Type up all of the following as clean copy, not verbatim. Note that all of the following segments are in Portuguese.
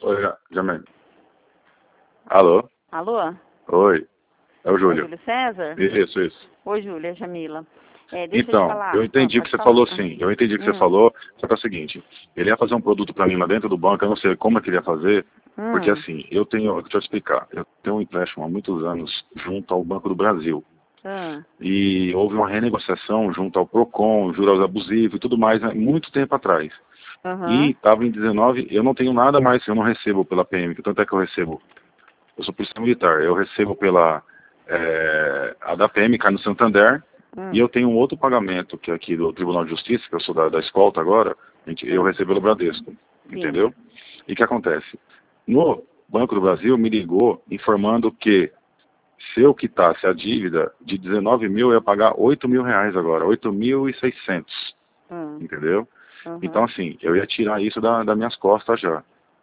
Oi, Jamel. Alô? Alô? Oi. É o Júlio. Júlio César? Isso. Oi, Júlia, é Jamila. Deixa eu te Então, falar. eu entendi o que Pode você falar. falou, sim. Eu entendi o que você falou, só que é o seguinte, ele ia fazer um produto para mim lá dentro do banco, eu não sei como é que ele ia fazer, porque assim, deixa eu te explicar, eu tenho um empréstimo há muitos anos junto ao Banco do Brasil. E houve uma renegociação junto ao Procon, juros abusivos e tudo mais, muito tempo atrás. E estava em 19, eu não tenho nada mais, eu não recebo pela PM, que tanto é que eu recebo. Eu sou polícia militar, eu recebo pela a da PM, cai no Santander, e eu tenho um outro pagamento, que é aqui do Tribunal de Justiça, que eu sou da escolta agora, eu recebo pelo Bradesco, entendeu? E o que acontece? No Banco do Brasil me ligou informando que se eu quitasse a dívida de 19 mil, eu ia pagar 8 mil reais agora, 8.600, entendeu? Então, assim, eu ia tirar isso das minhas costas já.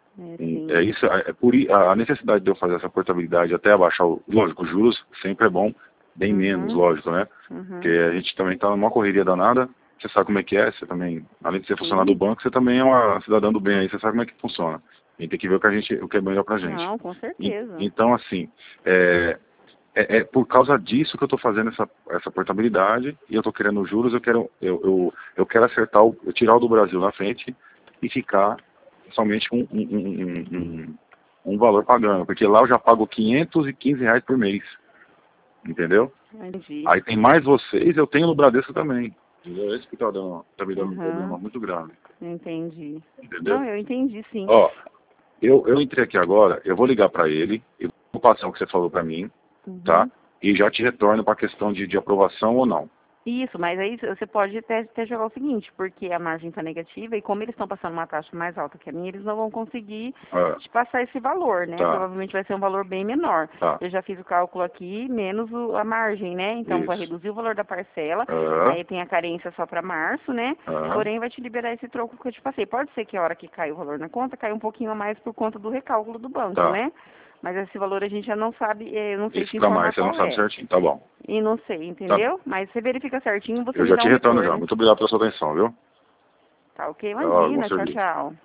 A necessidade de eu fazer essa portabilidade até abaixar, lógico, os juros sempre é bom, bem menos, lógico, né? Porque a gente também está numa correria danada, você sabe como é que é, você também, além de ser funcionário do banco, você também é uma cidadã do bem aí, você sabe como é que funciona. A gente tem que ver o que é melhor pra gente. Não, com certeza. Então, assim, por causa disso que eu estou fazendo essa portabilidade e eu estou querendo juros, eu quero acertar, eu tirar o do Brasil na frente e ficar somente com um valor pagando, porque lá eu já pago R$ 515 por mês, entendeu? Entendi. Aí tem mais vocês, eu tenho no Bradesco também. Entendeu? Esse que tá me dando um problema muito grave. Entendi. Entendeu? Não, eu entendi, sim. Ó, eu entrei aqui agora, eu vou ligar para ele, eu vou passar o que você falou para mim, tá? E já te retorno para a questão de aprovação ou não. Isso, mas aí você pode até jogar o seguinte, porque a margem está negativa e como eles estão passando uma taxa mais alta que a minha, eles não vão conseguir te passar esse valor, né? Provavelmente vai ser um valor bem menor. Eu já fiz o cálculo aqui, menos a margem, né? Então vai reduzir o valor da parcela, aí tem a carência só para março, né? Porém vai te liberar esse troco que eu te passei. Pode ser que a hora que cai o valor na conta, cai um pouquinho a mais por conta do recálculo do banco, né? Mas esse valor a gente já não sabe, eu não sei te informar você não sabe certinho, tá bom. E não sei, entendeu? Mas você verifica certinho, você eu me já dá te um retorno retorno. já. Muito obrigado pela sua atenção, viu? Tá ok? Imagina, tchau, tchau.